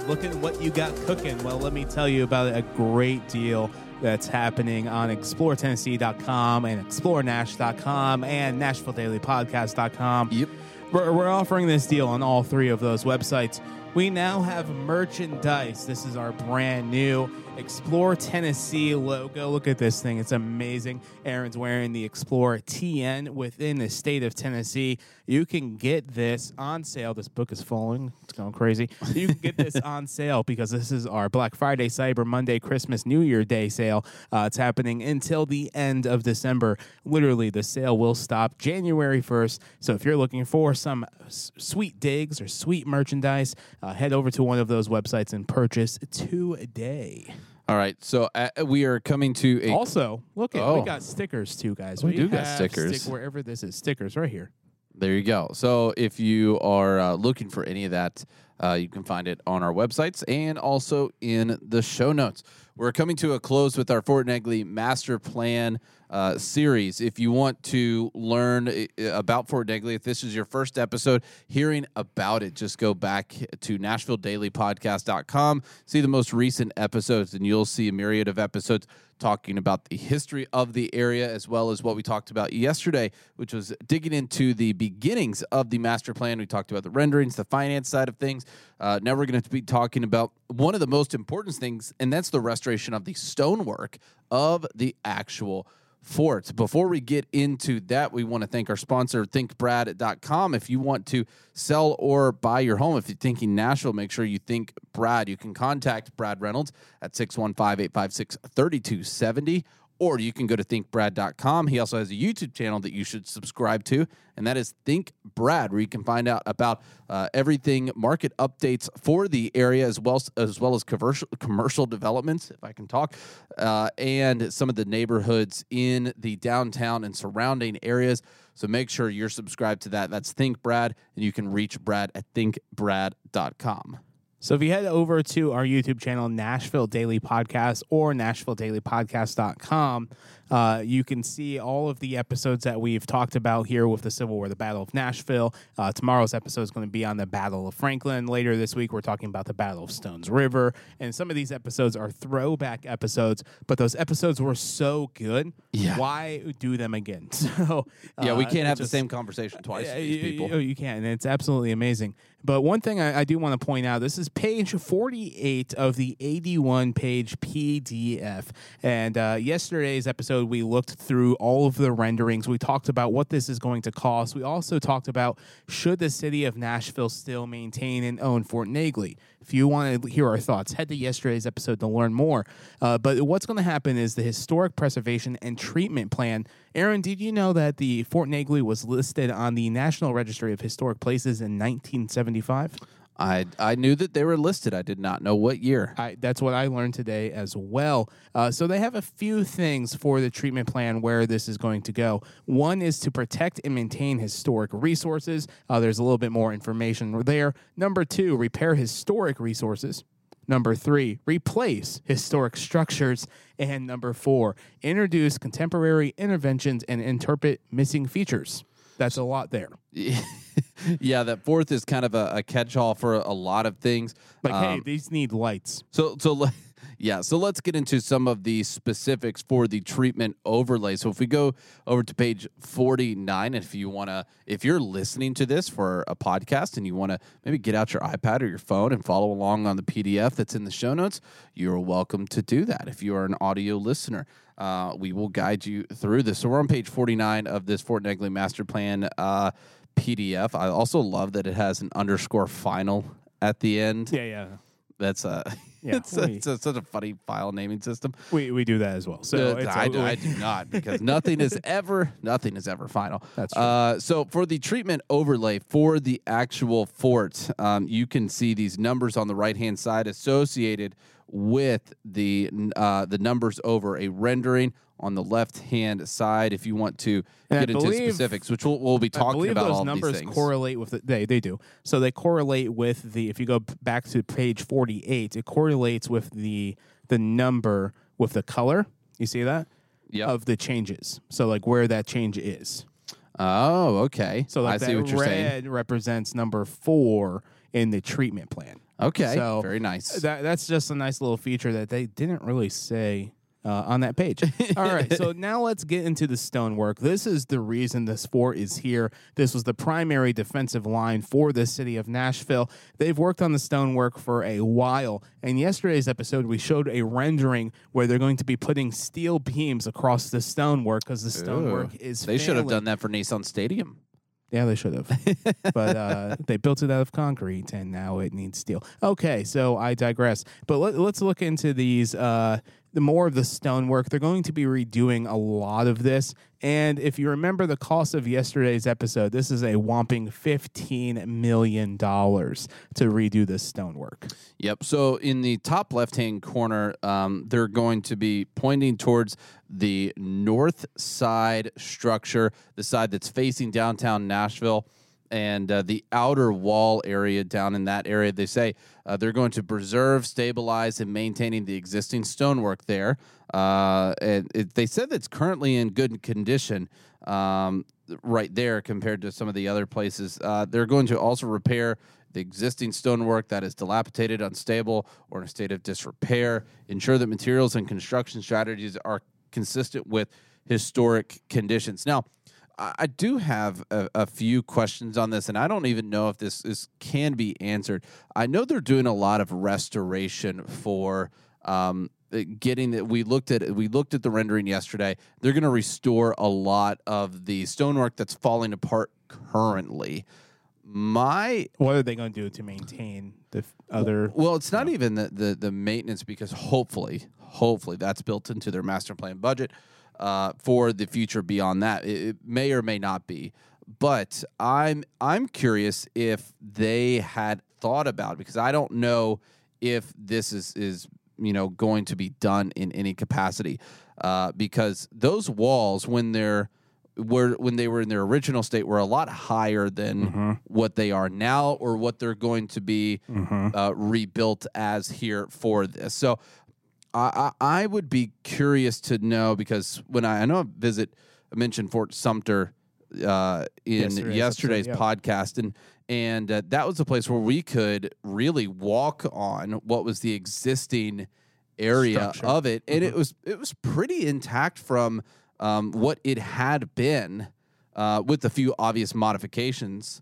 look at what you got cooking. Well, let me tell you about a great deal that's happening on ExploreTennessee.com and ExploreNash.com and NashvilleDailyPodcast.com. Yep. We're offering this deal on all three of those websites. We now have merchandise. This is our brand new Explore Tennessee logo. Look at this thing. It's amazing. Aaron's wearing the Explore TN within the state of Tennessee. You can get this on sale. This book is falling. It's going crazy. You can get this on sale because this is our Black Friday, Cyber Monday, Christmas, New Year Day sale. It's happening until the end of December. Literally, the sale will stop January 1st. So if you're looking for some sweet digs or sweet merchandise, head over to one of those websites and purchase today. All right, so we are coming to a... Also, look at we got stickers too, guys. We do got stickers. Wherever this is, stickers right here. There you go. So if you are looking for any of that, you can find it on our websites and also in the show notes. We're coming to a close with our Fort Negley Master Plan series. If you want to learn about Fort Negley, if this is your first episode hearing about it, just go back to NashvilleDailyPodcast.com, see the most recent episodes, and you'll see a myriad of episodes talking about the history of the area, as well as what we talked about yesterday, which was digging into the beginnings of the master plan. We talked about the renderings, the finance side of things. Now we're going to be talking about one of the most important things, and that's the restoration of the stonework of the actual fort. Before we get into that, we want to thank our sponsor, thinkbrad.com. If you want to sell or buy your home, if you're thinking Nashville, make sure you think Brad. You can contact Brad Reynolds at 615-856-3270, or you can go to thinkbrad.com. He also has a YouTube channel that you should subscribe to, and that is Think Brad, where you can find out about everything, market updates for the area, as well as commercial developments, if I can talk, and some of the neighborhoods in the downtown and surrounding areas. So make sure you're subscribed to that. That's Think Brad, and you can reach Brad at thinkbrad.com. So if you head over to our YouTube channel, Nashville Daily Podcast, or NashvilleDailyPodcast.com, you can see all of the episodes that we've talked about here with the Civil War, the Battle of Nashville. Tomorrow's episode is going to be on the Battle of Franklin. Later this week, we're talking about the Battle of Stones River. And some of these episodes are throwback episodes, but those episodes were so good. Yeah. Why do them again? So we can't have the same conversation twice with these people. You can't, and it's absolutely amazing. But one thing I do want to point out, this is page 48 of the 81-page PDF. And yesterday's episode, we looked through all of the renderings. We talked about what this is going to cost. We also talked about, should the city of Nashville still maintain and own Fort Negley? If you want to hear our thoughts, head to yesterday's episode to learn more. But what's going to happen is the Historic Preservation and Treatment Plan. Aaron, did you know that the Fort Negley was listed on the National Registry of Historic Places in 1975? I knew that they were listed. I did not know what year. That's what I learned today as well. So they have a few things for the treatment plan where this is going to go. One is to protect and maintain historic resources. There's a little bit more information there. Number 2, repair historic resources. Number 3, replace historic structures. And number 4, introduce contemporary interventions and interpret missing features. That's a lot there. Yeah, that fourth is kind of a catch-all for a lot of things. Like, hey, these need lights. So let's get into some of the specifics for the treatment overlay. So if we go over to page 49, if you're listening to this for a podcast and you want to maybe get out your iPad or your phone and follow along on the PDF that's in the show notes, you're welcome to do that. If you are an audio listener, we will guide you through this. So we're on page 49 of this Fort Negley Master Plan PDF. I also love that it has an _ at the end. Yeah. That's it's such a funny file naming system. We do that as well. So I do not, because nothing is ever final. That's true. So for the treatment overlay for the actual fort, you can see these numbers on the right hand side associated with the numbers over a rendering on the left-hand side. If you want to get into specifics, which we'll be talking about all these things. Those numbers correlate with they do. So they correlate with if you go back to page 48, it correlates with the number with the color. You see that? Yep. Of the changes. So like where that change is. Oh, okay. So like I see what you're saying. Red represents number 4 in the treatment plant. Okay, So very nice. That's just a nice little feature that they didn't really say on that page. All right, so now let's get into the stonework. This is the reason this fort is here. This was the primary defensive line for the city of Nashville. They've worked on the stonework for a while, and yesterday's episode we showed a rendering where they're going to be putting steel beams across the stonework because the stonework is They should have failing. done that for Nissan Stadium. Yeah, they should have. But they built it out of concrete, and now it needs steel. Okay, so I digress. But let's look into these, the more of the stonework. They're going to be redoing a lot of this. And if you remember the cost of yesterday's episode, this is a whopping $15 million to redo this stonework. Yep. So in the top left-hand corner, they're going to be pointing towards the north side structure, the side that's facing downtown Nashville, and the outer wall area down in that area. They say they're going to preserve, stabilize, and maintaining the existing stonework there. They said that's currently in good condition right there compared to some of the other places. They're going to also repair the existing stonework that is dilapidated, unstable, or in a state of disrepair, ensure that materials and construction strategies are consistent with historic conditions. Now, I do have a few questions on this, and I don't even know if this can be answered. I know they're doing a lot of restoration for getting that. We looked at the rendering yesterday. They're going to restore a lot of the stonework that's falling apart currently. What are they going to do to maintain the other? Well, it's not even the maintenance, because hopefully that's built into their master plan budget for the future beyond that. It may or may not be, but I'm curious if they had thought about it, because I don't know if this is going to be done in any capacity, because those walls when they were in their original state were a lot higher than what they are now, or what they're going to be rebuilt as here for this. So I would be curious to know, because when I mentioned Fort Sumter in yesterday's podcast, and that was a place where we could really walk on what was the existing area structure of it, and it was pretty intact from what it had been, with a few obvious modifications.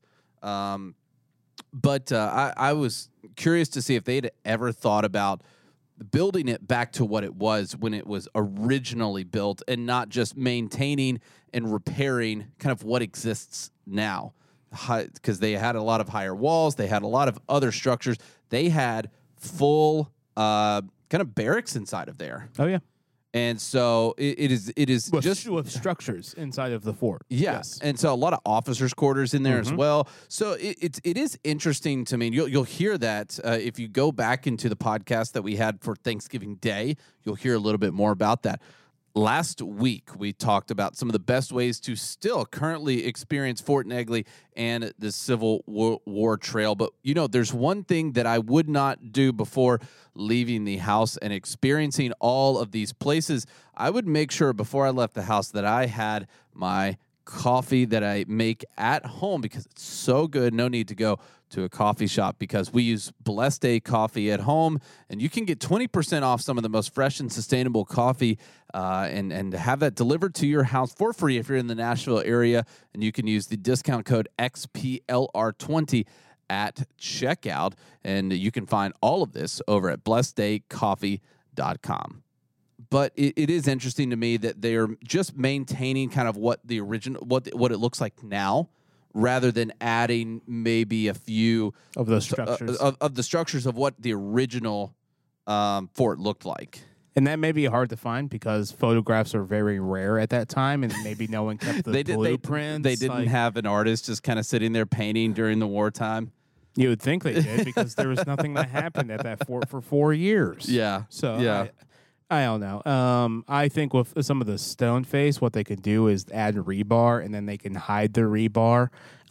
But I was curious to see if they'd ever thought about building it back to what it was when it was originally built, and not just maintaining and repairing kind of what exists now. Because they had a lot of higher walls, they had a lot of other structures, they had full kind of barracks inside of there. Oh yeah. And so it is just with structures inside of the fort. Yes, and so a lot of officers' quarters in there as well. So it is interesting to me. You'll hear that if you go back into the podcast that we had for Thanksgiving Day. You'll hear a little bit more about that. Last week, we talked about some of the best ways to still currently experience Fort Negley and the Civil War Trail. But, there's one thing that I would not do before leaving the house and experiencing all of these places. I would make sure before I left the house that I had my coffee that I make at home, because it's so good. No need to go to a coffee shop, because we use Blessed Day coffee at home, and you can get 20% off some of the most fresh and sustainable coffee and have that delivered to your house for free if you're in the Nashville area, and you can use the discount code XPLR20 at checkout, and you can find all of this over at blesseddaycoffee.com. But it is interesting to me that they're just maintaining kind of what the original, what it looks like now, rather than adding maybe a few of those structures of the structures of what the original fort looked like. And that may be hard to find, because photographs are very rare at that time, and maybe no one kept the blueprints. They didn't have an artist just kind of sitting there painting during the wartime. You would think they did, because there was nothing that happened at that fort for 4 years. Yeah. So yeah. I don't know. I think with some of the stone face, what they could do is add rebar, and then they can hide the rebar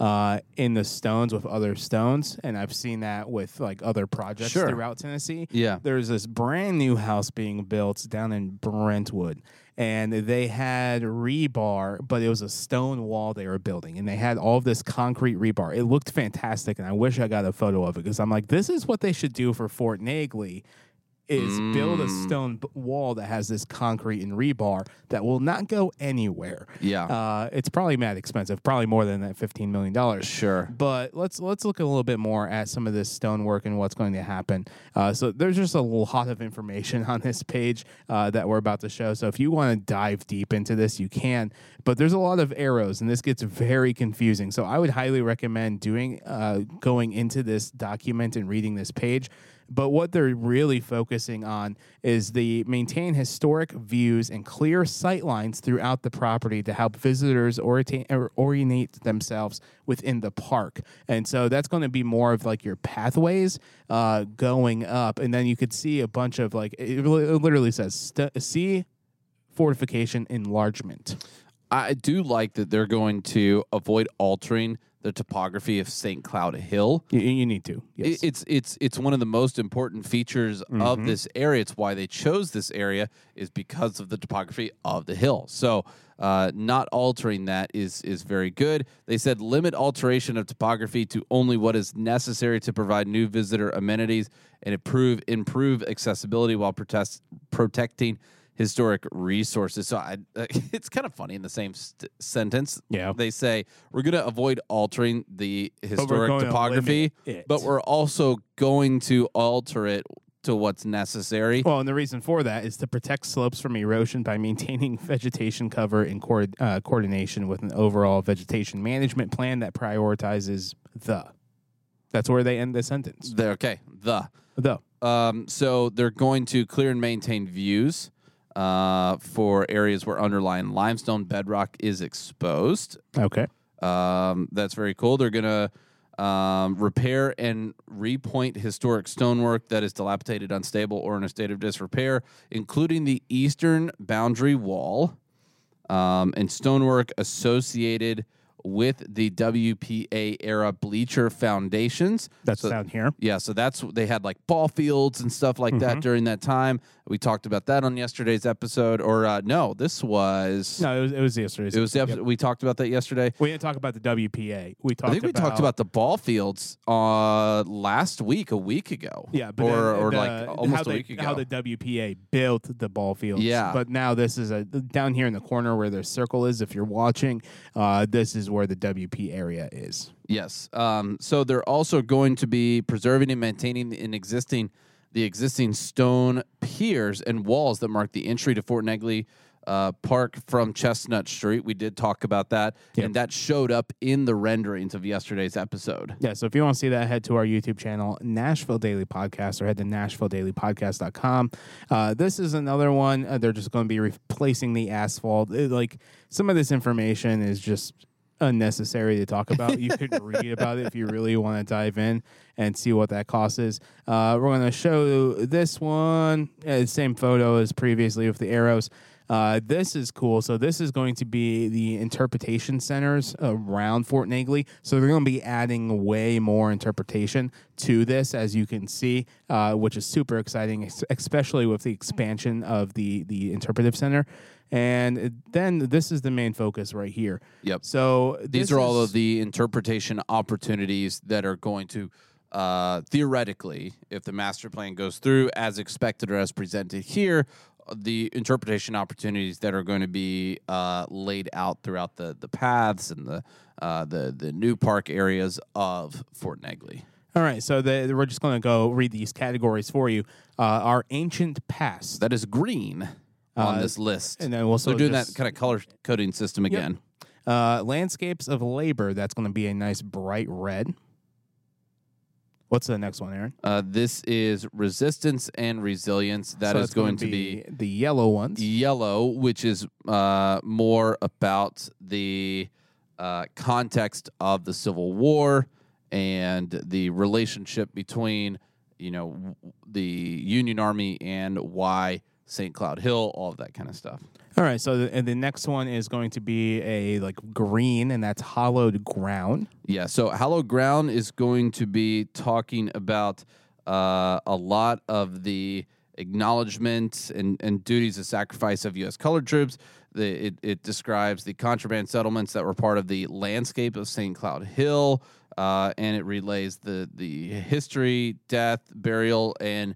in the stones with other stones. And I've seen that with like other projects Sure. throughout Tennessee. Yeah. There's this brand new house being built down in Brentwood, and they had rebar, but it was a stone wall they were building, and they had all of this concrete rebar. It looked fantastic, and I wish I got a photo of it because I'm like, this is what they should do for Fort Negley. Is build a stone wall that has this concrete and rebar that will not go anywhere. Yeah. It's probably mad expensive, probably more than that $15 million. Sure. But let's look a little bit more at some of this stonework and what's going to happen. So there's just a lot of information on this page that we're about to show. So if you want to dive deep into this, you can. But there's a lot of arrows, and this gets very confusing. So I would highly recommend going into this document and reading this page. But what they're really focusing on is the maintain historic views and clear sight lines throughout the property to help visitors orientate themselves within the park. And so that's going to be more of like your pathways going up. And then you could see a bunch of like, it literally says, see fortification enlargement. I do like that they're going to avoid altering the topography of St. Cloud Hill. You need to. Yes. It's one of the most important features of this area. It's why they chose this area is because of the topography of the hill. So not altering that is very good. They said limit alteration of topography to only what is necessary to provide new visitor amenities and improve accessibility while protecting historic resources. So it's kind of funny in the same sentence. Yeah. They say we're going to avoid altering the historic topography, but we're also going to alter it to what's necessary. Well, and the reason for that is to protect slopes from erosion by maintaining vegetation cover in coordination with an overall vegetation management plan that prioritizes the. That's where they end the sentence. The. The. So they're going to clear and maintain views for areas where underlying limestone bedrock is exposed. Okay. That's very cool. They're going to repair and repoint historic stonework that is dilapidated, unstable, or in a state of disrepair, including the eastern boundary wall and stonework associated with the WPA era bleacher foundations. That's down here. Yeah, so they had like ball fields and stuff like that during that time. We talked about that on yesterday's episode. Or no, this was it was yesterday's. It was the episode. Yep. We talked about that yesterday. We didn't talk about the WPA. We talked about the ball fields last week, a week ago. Yeah, but or like almost a week ago. How the WPA built the ball fields. Yeah, but now this is down here in the corner where the circle is. If you're watching, this is where the WP area is. Yes. So they're also going to be preserving and maintaining the existing stone piers and walls that mark the entry to Fort Negley Park from Chestnut Street. We did talk about that, and that showed up in the renderings of yesterday's episode. Yeah, so if you want to see that, head to our YouTube channel, Nashville Daily Podcast, or head to NashvilleDailyPodcast.com. This is another one. They're just going to be replacing the asphalt. Some of this information is just unnecessary to talk about. You could read about it if you really want to dive in and see what that cost is. We're going to show this one, same photo as previously with the arrows. This is cool. So this is going to be the interpretation centers around Fort Negley. So they're going to be adding way more interpretation to this, as you can see, which is super exciting, especially with the expansion of the interpretive center. And then this is the main focus right here. Yep. So these are all of the interpretation opportunities that are going to theoretically, if the master plan goes through as expected or as presented here, the interpretation opportunities that are going to be laid out throughout the paths and the new park areas of Fort Negley. All right, so we're just going to go read these categories for you. Our ancient past. That is green on this list. And then we'll so doing that kind of color coding system again. Yep. Landscapes of labor. That's going to be a nice bright red. What's the next one, Aaron? This is resistance and resilience. That is going to be the yellow ones. Yellow, which is more about the context of the Civil War and the relationship between, the Union Army and why St. Cloud Hill, all of that kind of stuff. All right, so the next one is going to be a green, and that's hallowed ground. Yeah, so hallowed ground is going to be talking about a lot of the acknowledgement and duties of sacrifice of U.S. colored troops. It describes the contraband settlements that were part of the landscape of St. Cloud Hill, and it relays the history, death, burial, and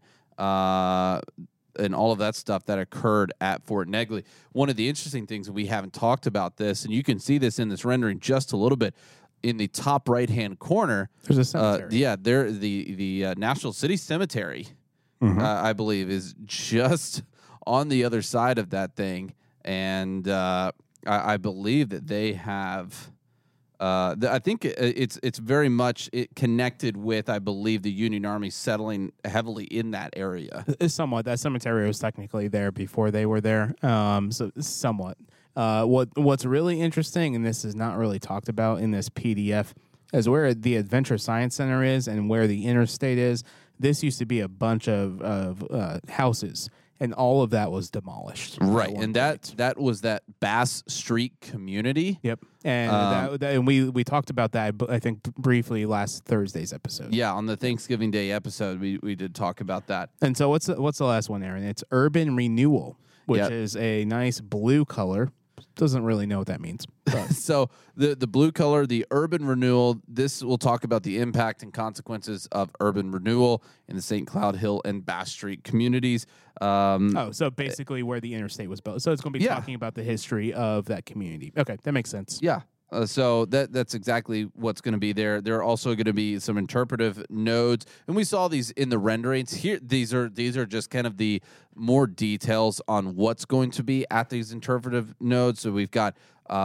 all of that stuff that occurred at Fort Negley. One of the interesting things, we haven't talked about this, and you can see this in this rendering just a little bit, in the top right-hand corner. There's a cemetery. There the National City Cemetery, I believe, is just on the other side of that thing, and I believe that they have. I think it's very much connected with, I believe, the Union Army settling heavily in that area. Somewhat. That cemetery was technically there before they were there, so somewhat. What's really interesting, and this is not really talked about in this PDF, is where the Adventure Science Center is and where the interstate is. This used to be a bunch of houses, and all of that was demolished. Right, and that was that Bass Street community. Yep, and and we talked about that, I think, briefly last Thursday's episode. Yeah, on the Thanksgiving Day episode, we did talk about that. And so what's the last one, Aaron? It's Urban Renewal, which is a nice blue color. Doesn't really know what that means. So the blue color, the urban renewal, this will talk about the impact and consequences of urban renewal in the St. Cloud Hill and Bass Street communities. So basically where the interstate was built. So it's going to be talking about the history of that community. Okay, that makes sense. Yeah. So that's exactly what's going to be there. There are also going to be some interpretive nodes, and we saw these in the renderings. Here, these are just kind of the more details on what's going to be at these interpretive nodes. So we've got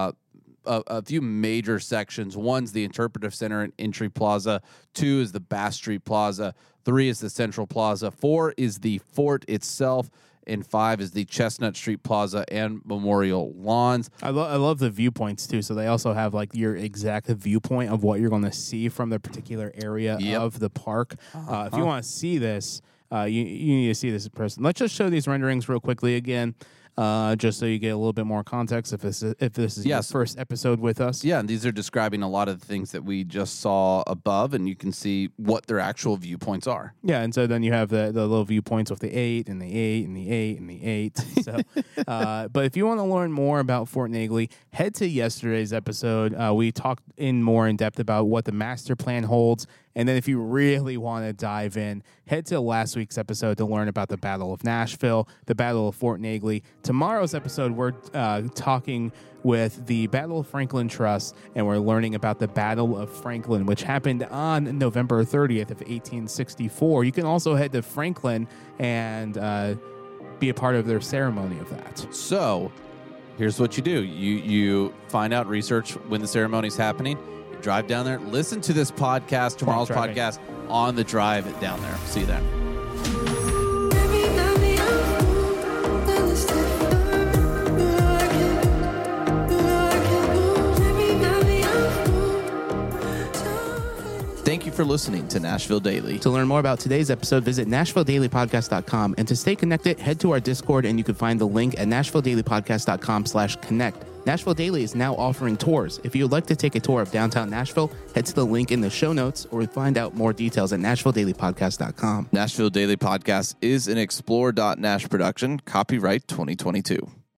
a few major sections. One's the Interpretive Center and Entry Plaza. 2 is the Bass Street Plaza. 3 is the Central Plaza. 4 is the fort itself. And 5 is the Chestnut Street Plaza and Memorial Lawns. I love the viewpoints, too. So they also have your exact viewpoint of what you're going to see from the particular area of the park. If you want to see this, you need to see this in person. Let's just show these renderings real quickly again. Just so you get a little bit more context if this is your first episode with us. Yeah, and these are describing a lot of the things that we just saw above, and you can see what their actual viewpoints are. Yeah, and so then you have the little viewpoints with the 8 and the 8 and the 8 and the 8. So, but if you want to learn more about Fort Negley, head to yesterday's episode. We talked more in depth about what the master plan holds. And then if you really want to dive in, head to last week's episode to learn about the Battle of Nashville, the Battle of Fort Negley. Tomorrow's episode, we're talking with the Battle of Franklin Trust, and we're learning about the Battle of Franklin, which happened on November 30th of 1864. You can also head to Franklin and be a part of their ceremony of that. So here's what you do. You find out, research when the ceremony's happening. Drive down there, listen to this podcast, tomorrow's podcast, on the drive down there. See you then. Thank you for listening to Nashville Daily. To learn more about today's episode, visit NashvilleDailyPodcast.com. And to stay connected, head to our Discord, and you can find the link at NashvilleDailyPodcast.com/connect. Nashville Daily is now offering tours. If you would like to take a tour of downtown Nashville, head to the link in the show notes or find out more details at NashvilleDailyPodcast.com. Nashville Daily Podcast is an Explore.Nash production, copyright 2022.